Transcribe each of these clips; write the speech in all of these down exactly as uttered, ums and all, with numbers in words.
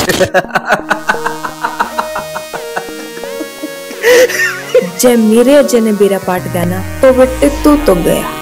जय मेरे अजय ने बेरा पाट गाना तो बट्टे तू तो गया।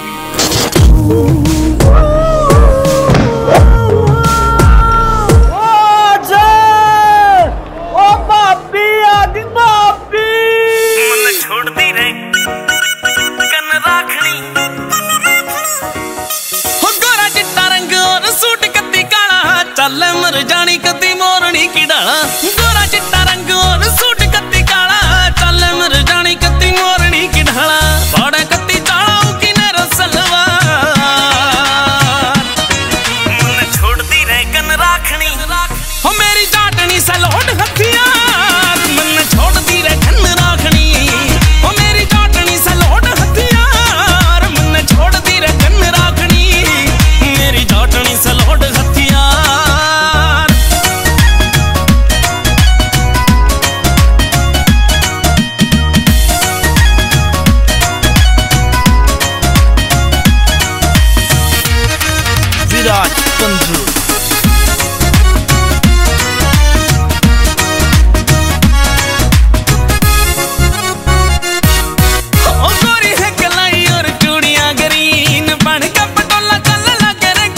चल मर जानी कदी मोरनी की डाला गोरा चिट्टा रंग और सूट कत्ती काला चल मर जानी कदी मोरनी की ढाला पाड़े कत्ती चालाऊ की नेरो सलवार मन छोड़ दी रे कन राखनी हो मेरी जाटनी सलोट हथियार मन छोड़ दी रे कन राखनी हो मेरी जाटनी सलोट हथियार मन छोड़ दी रे कन राखनी मेरी जाटनी सलोट हथियार। विराट पंजू गोरी है कलाई और चूड़ियां ग्रीन बन का पटोला चल लगे रे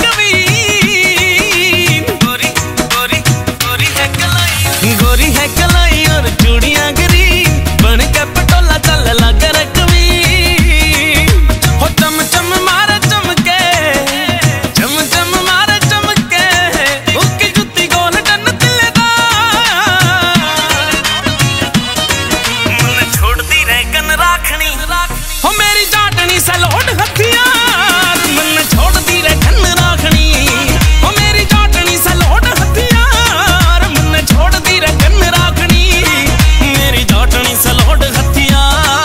कवीन गोरी गोरी गोरी है कलाई गोरी है कलाई और चूड़ियां ग्रीन बन का पटोला चल लगे रे कवीन हो चम चम मारे चमके चम चम मारे चमके उसकी जुत्ती गोल टन तिलेदार मन छोड़ दी रे कन राखनी हो मेरी जाटनी सलोट हथियार मन छोड़ दी रे कन राखनी हो मेरी जाटनी सलोट हथियार मन छोड़ दी रे कन राखनी मेरी जाटनी सलोट हथियार।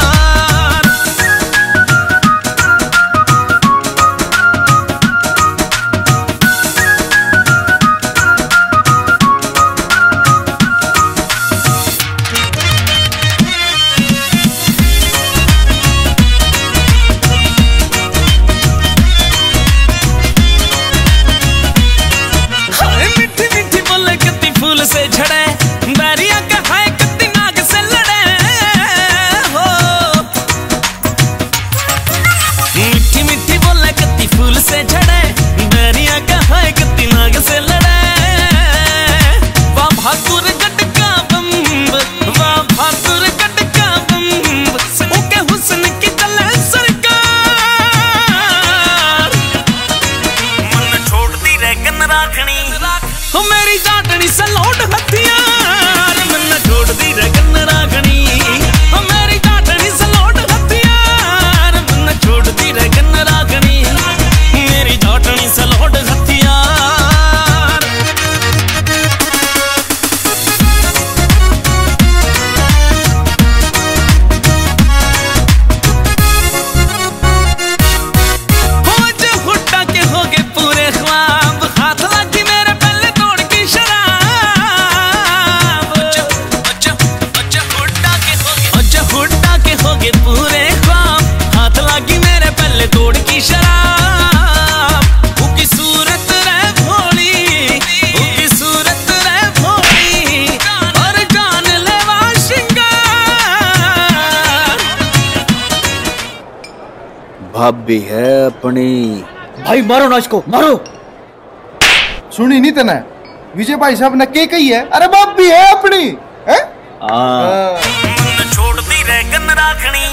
हाय मीठी मीठी बोले कत्ती फूल से झड़े बैरिया का हाय कत्ती नाग से लड़े हो मीठी मीठी बोले कत्ती फूल से झड़े बैरिया का हाय कत्ती नाग से लड़े वाह भाकुर गट का बम्ब वाह भाकुर गट का बम्ब उनके हुस्न की चले सरकार मन छोड़ दी रे कन राखनी हो मेरी जाटनी सलोट हथियार मन छोड़ दी रे कन राखनी हो मेरी जाटनी सलोट हथियार मन छोड़ दी रे कन राखनी मेरी जाटनी सलोट हथियार। हो जो हुड्डा के हो गए पूरे ख्वाब हाथ लगी मेरे पहले तोड़ की शराब अच्छा अच्छा अच्छा हुड्डा के हो गए अच्छा हुड्डा के हो गए पूरे ख्वाब हाथ लगी मेरे पहले तोड़ की शराब उकी सूरत रे भोली उकी सूरत रे भोली और जान लेवा श्रृंगार भाभी है अपनी। भाई मारो ना इसको मारो। सुनी नहीं तना विजय भाई साहब ने के कही है अरे बाप भी है अपनी है हाँ मन छोड़ दी रे कन राखनी